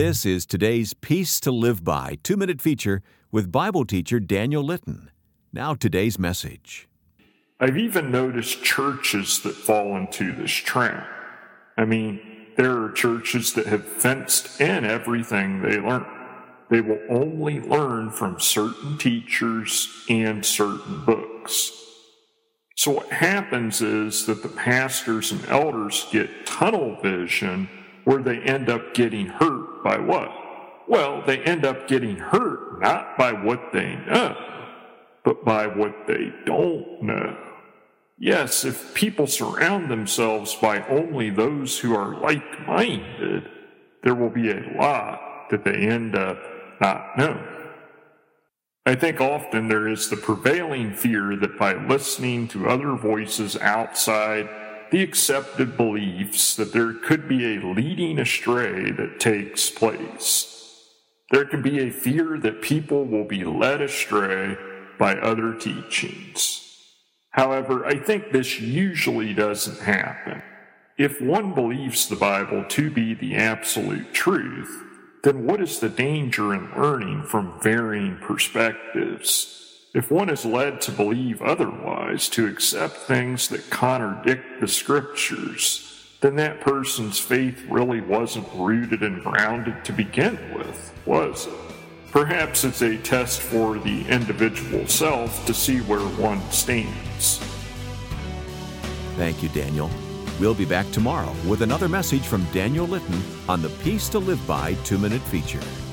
This is today's Peace to Live By 2-minute feature with Bible teacher Daniel Litton. Now today's message. I've even noticed churches that fall into this trap. There are churches that have fenced in everything they learn. They will only learn from certain teachers and certain books. So what happens is that the pastors and elders get tunnel vision where they end up getting hurt by what? Well, they end up getting hurt not by what they know, but by what they don't know. Yes, if people surround themselves by only those who are like-minded, there will be a lot that they end up not knowing. I think often there is the prevailing fear that by listening to other voices outside the accepted beliefs that there could be a leading astray that takes place. There can be a fear that people will be led astray by other teachings. However, I think this usually doesn't happen. If one believes the Bible to be the absolute truth, then what is the danger in learning from varying perspectives? If one is led to believe otherwise, to accept things that contradict the Scriptures, then that person's faith really wasn't rooted and grounded to begin with, was it? Perhaps it's a test for the individual self to see where one stands. Thank you, Daniel. We'll be back tomorrow with another message from Daniel Litton on the Peace to Live By 2-minute feature.